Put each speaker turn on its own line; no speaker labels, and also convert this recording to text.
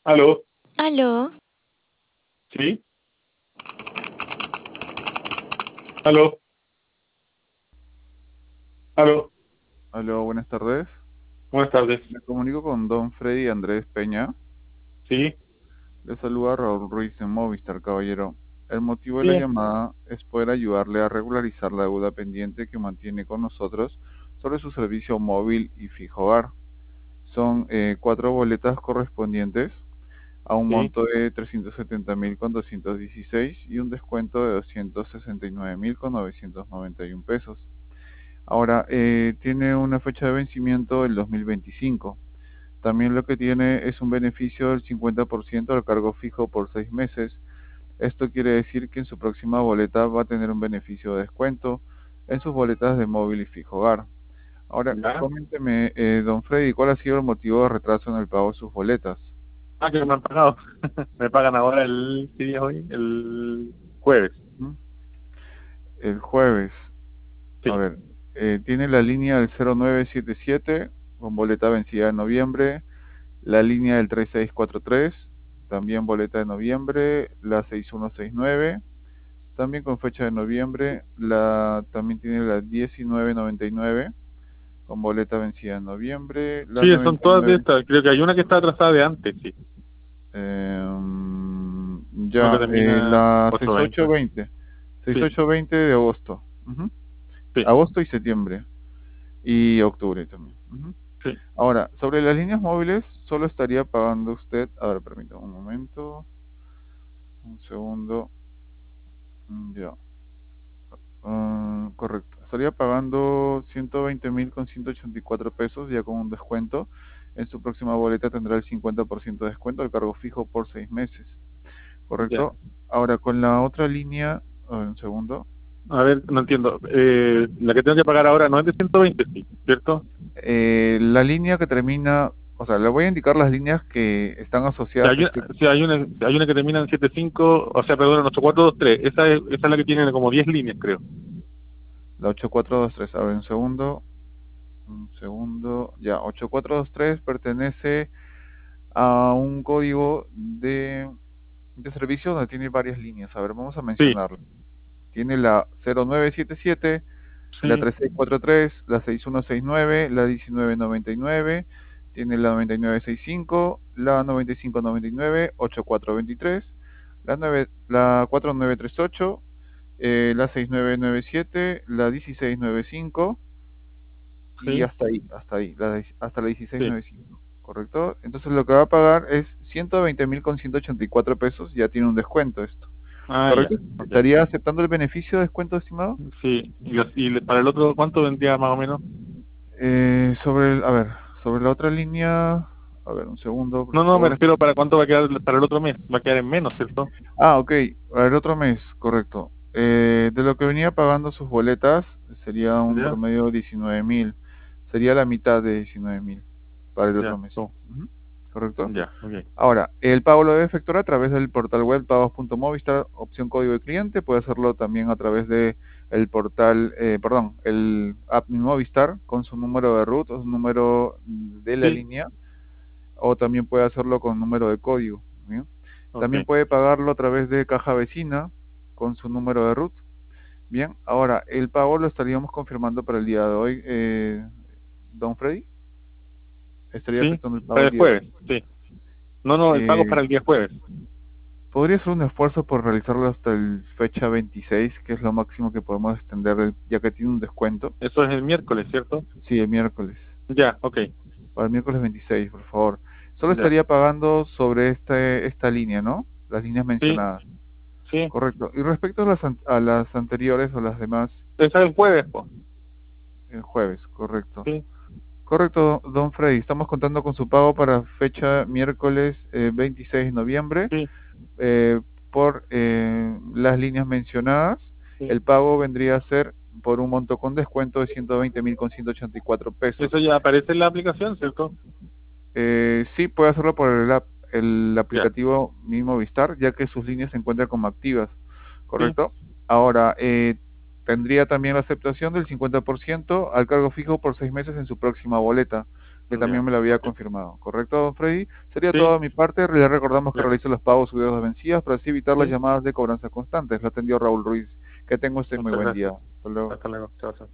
Aló,
Aló,
¿sí? Aló, aló,
Aló, buenas tardes.
buenas tardes.
Me comunico con Don Freddy Andrés Peña.
Sí,
Le saluda Raúl Ruiz de Movistar, caballero. El motivo de la
sí,
llamada es poder ayudarle a regularizar la deuda pendiente que mantiene con nosotros sobre su servicio móvil y fijo hogar. Son cuatro boletas correspondientes a un
sí.
monto de 370.000 con 216 y un descuento de 269.000 con 991 pesos. Ahora, tiene una fecha de vencimiento del 2025. También lo que tiene es un beneficio del 50% al cargo fijo por 6 meses. Esto quiere decir que en su próxima boleta va a tener un beneficio de descuento en sus boletas de móvil y fijo hogar. Ahora,
Ya.
coménteme, don Freddy, ¿cuál ha sido el motivo de retraso en el pago de sus boletas?
Ah, que me han pagado. Me pagan ahora ¿qué día es hoy? El jueves.
¿Mm? El jueves, a
Sí,
ver, tiene la línea del 0977 con boleta vencida en noviembre, la línea del 3643, también boleta de noviembre, la 6169, también con fecha de noviembre, también tiene la 1999 con boleta vencida en noviembre, la
sí, son todas de
99,
estas. Creo que hay una que está atrasada de antes, sí. Uno que termina
la
820.
6820,
Sí,
6820 de agosto, ujú,
sí,
agosto y septiembre y octubre también. Ujú.
sí.
Ahora, sobre las líneas móviles, solo estaría pagando usted, a ver, permítame un momento, un segundo, ya. Correcto. Estaría pagando 120.000 con 184 pesos, ya con un descuento. En su próxima boleta tendrá el 50% de descuento, el cargo fijo por 6 meses.
Ya.
¿Correcto? Ahora, con la otra línea, a ver, un segundo.
A ver, no entiendo. La que tengo que pagar ahora no es de 120, sí, ¿cierto?
La línea que termina, o sea, le voy a indicar las líneas que están
Si
asociadas
hay
a
una,
este,
si hay una que termina en 75, o sea, perdón, en 8423. Esa es la que tiene como 10 líneas, creo.
la 8423. A ver, un segundo, ya, 8423 pertenece a un código de servicio donde tiene varias líneas. A ver, vamos a
Sí,
mencionarlo. Tiene la 0977, la
sí,
3643, la 6169, la 1999, tiene la 9965, la 9599, 8423, la 4938, la 6997, la 1695 y
sí,
hasta ahí, hasta la
sí.
1695, ¿correcto? Entonces lo que va a pagar es 120.000 con 184 pesos, ya tiene un descuento esto,
Ah, ya,
¿correcto?
ok.
¿Estaría aceptando el beneficio de descuento, estimado?
Sí, para el otro, ¿cuánto vendría más o menos?
A ver, sobre la otra línea, a ver, un segundo, por
No, no, me
favor.
refiero para cuánto va a quedar para el otro mes. Va a quedar en menos, ¿cierto?
Ah, ok, el otro mes, correcto. De lo que venía pagando sus boletas, sería un
Ya,
promedio de 19.000. Sería la mitad de 19.000 para el otro
ya,
mes. Ujú, ¿correcto?
ya, ok.
Ahora, el pago lo debe efectuar a través del portal web pagos.movistar, opción código de cliente. Puede hacerlo también a través de el portal, perdón, el app Mi Movistar con su número de root o su número de la
Sí,
línea, o también puede hacerlo con número de código. ¿Bien?
ok.
También puede pagarlo a través de Caja Vecina con su número de root. Bien, ahora el pago lo estaríamos confirmando para el día de hoy. Don Freddy, estaría
Sí,
efectuando el pago
para
el
el
día de
jueves,
hoy.
sí. No, no, el pago es
Eh,
para el día jueves.
Podría ser un esfuerzo por realizarlo hasta el fecha 26, que es lo máximo que podemos extender, ya que tiene un descuento.
Eso es el miércoles, ¿cierto?
Sí, el miércoles.
Ya, ok,
Para el miércoles 26, por favor. Solo
ya.
estaría pagando sobre esta línea, ¿no? Las líneas
Sí,
mencionadas.
sí.
Correcto. Y respecto a las anteriores o las demás,
Esa es el jueves, pues.
el jueves, correcto.
Sí,
Correcto, don Freddy. Estamos contando con su pago para fecha miércoles 26 de noviembre.
sí,
Por las líneas mencionadas,
sí.
el pago vendría a ser por un monto con descuento de 120.000 con 184
Eso
pesos.
ya aparece en la aplicación, ¿cierto?
Sí, puede hacerlo por el
Ya,
aplicativo Mi Movistar, ya que sus líneas se encuentran como activas,
sí,
¿correcto? Ahora, tendría también la aceptación del 50% al cargo fijo por 6 meses en su próxima boleta. que también
Ya,
me lo había
ok.
confirmado. ¿Correcto, don Freddy? Sería todo
Sí,
de mi parte. Le recordamos que
ya,
realice los pagos y deudas vencidas para así evitar las
sí.
llamadas de cobranza constantes. Lo atendió Raúl Ruiz. Que tenga usted muy
Muchas
buen día.
gracias.
Hasta luego.
Hasta luego. Chao, chao.